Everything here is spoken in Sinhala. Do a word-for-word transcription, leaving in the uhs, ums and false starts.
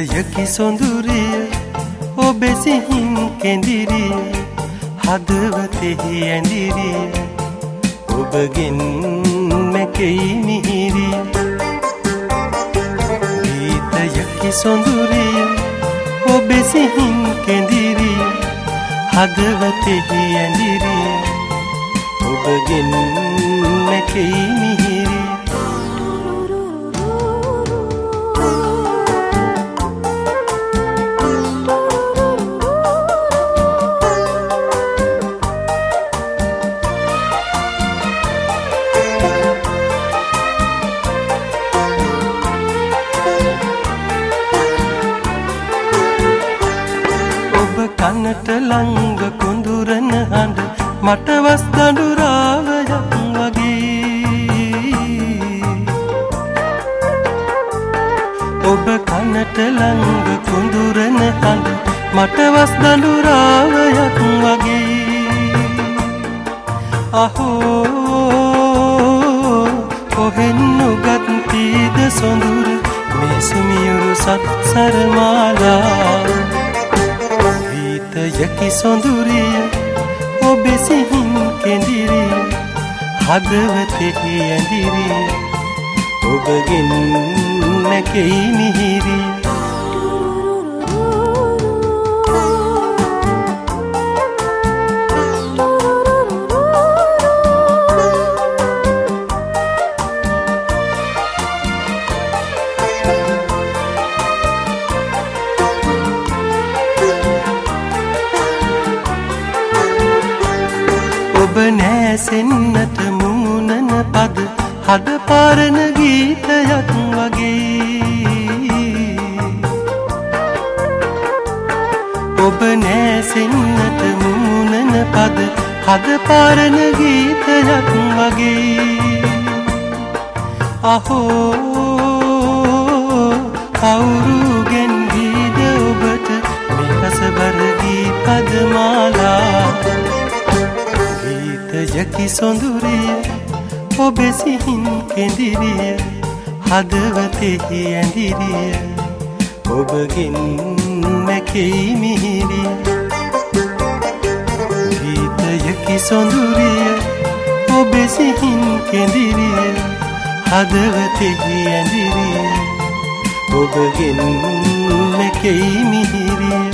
ගීතයකි සොඳුරිය ඔබේ සිහින් කෙඳිරිය හදවතෙහි ඇඳිරිය ඔබගෙන් මැකෙයි මිහිරිය ගීතයකි සොඳුරිය ඔබේ සිහින් කෙඳිරිය හදවතෙහි ඇඳිරිය ඔබගෙන් මැකෙයි මිහිරිය කනට ළඟ කුඳුරන හඬ මට වස් දඬු රාවයක් වගේ ඔබ කනට ළඟ කුඳුරන හඬ මට වස් දඬු රාවයක් වගේ අහෝ කොහෙන් නුගත් තීද සොඳුර මේ සුමියුරු සත්සර මාලා ගීතයකි සොඳුරිය ඔබේ සිහින් කෙඳිරිය හදවතෙහි ඇඳිරිය ඔබගෙන් මැකෙයි මිහිරිය ඔබ නෑසෙන්නට මුමුණන පද හද පාරන ගීතයක් වගේ ඔබ නෑසෙන්නට මුමුණන පද හද පාරන ගීතයක් වගේ අහෝ කවුරුගෙන් ගීද ඔබට මේ රසබර ගී පදමාලා ගීතයකි සොඳුරිය ඔබේ සිහින් කෙඳිරිය හදවතෙහි ඇඳිරිය ඔබගෙන් මැකෙයි මිහිරිය ගීතයකි සොඳුරිය ඔබේ සිහින් කෙඳිරිය හදවතෙහි ඇඳිරිය ඔබගෙන් මැකෙයි මිහිරිය